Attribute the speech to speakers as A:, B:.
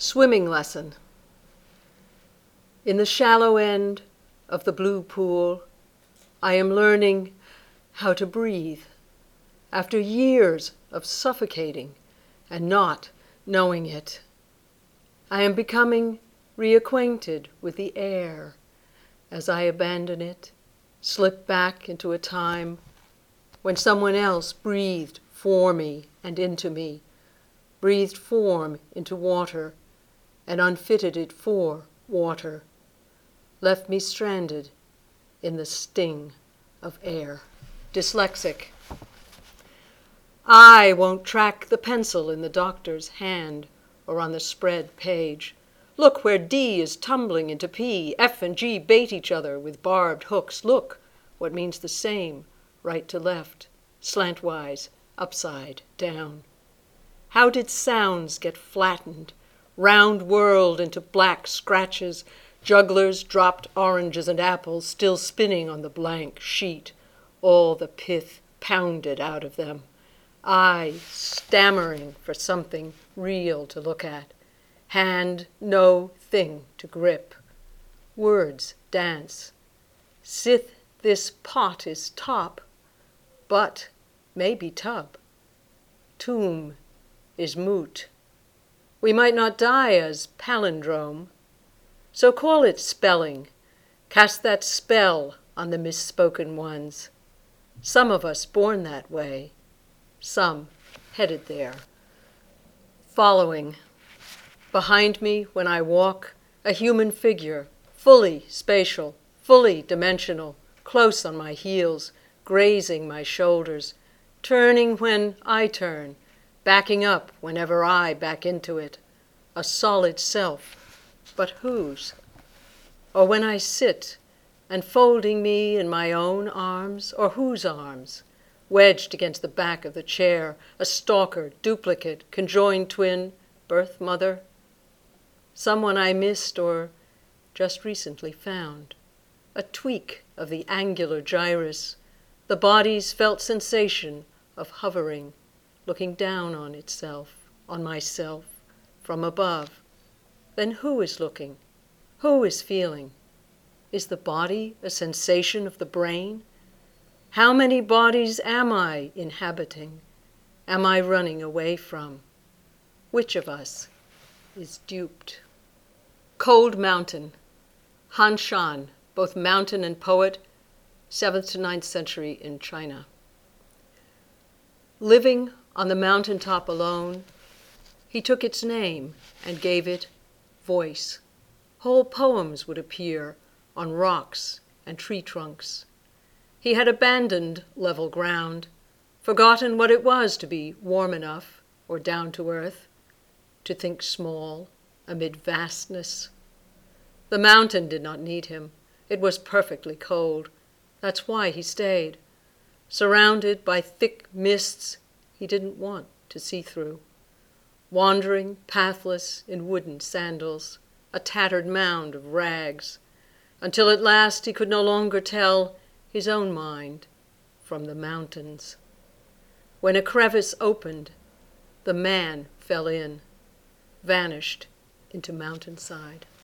A: Swimming lesson. In the shallow end of the blue pool, I am learning how to breathe after years of suffocating and not knowing it. I am becoming reacquainted with the air as I abandon it, slip back into a time when someone else breathed for me and into me, breathed form into water and unfitted it for water, left me stranded in the sting of air. Dyslexic. I won't track the pencil in the doctor's hand or on the spread page. Look where D is tumbling into P. F and G bait each other with barbed hooks. Look what means the same, right to left, slantwise, upside down. How did sounds get flattened, round whirled into black scratches, jugglers dropped oranges and apples still spinning on the blank sheet, all the pith pounded out of them. I stammering for something real to look at, hand no thing to grip. Words dance. Sith this pot is top, but may be tub. Tomb is moot. We might not die as palindrome, so call it spelling. Cast that spell on the misspoken ones. Some of us born that way, some headed there. Following. Behind me when I walk, a human figure, fully spatial, fully dimensional, close on my heels, grazing my shoulders, turning when I turn, backing up whenever I back into it, a solid self, but whose? Or when I sit, enfolding me in my own arms, or whose arms? Wedged against the back of the chair, a stalker, duplicate, conjoined twin, birth mother? Someone I missed or just recently found. A tweak of the angular gyrus, the body's felt sensation of hovering, looking down on itself, on myself, from above. Then who is looking? Who is feeling? Is the body a sensation of the brain? How many bodies am I inhabiting? Am I running away from? Which of us is duped? Cold Mountain. Han Shan, both mountain and poet, 7th to 9th century in China. Living on the mountaintop alone, he took its name and gave it voice. Whole poems would appear on rocks and tree trunks. He had abandoned level ground, forgotten what it was to be warm enough or down to earth, to think small amid vastness. The mountain did not need him. It was perfectly cold. That's why he stayed. Surrounded by thick mists he didn't want to see through. Wandering pathless in wooden sandals, a tattered mound of rags, until at last he could no longer tell his own mind from the mountains. When a crevice opened, the man fell in, vanished into mountainside.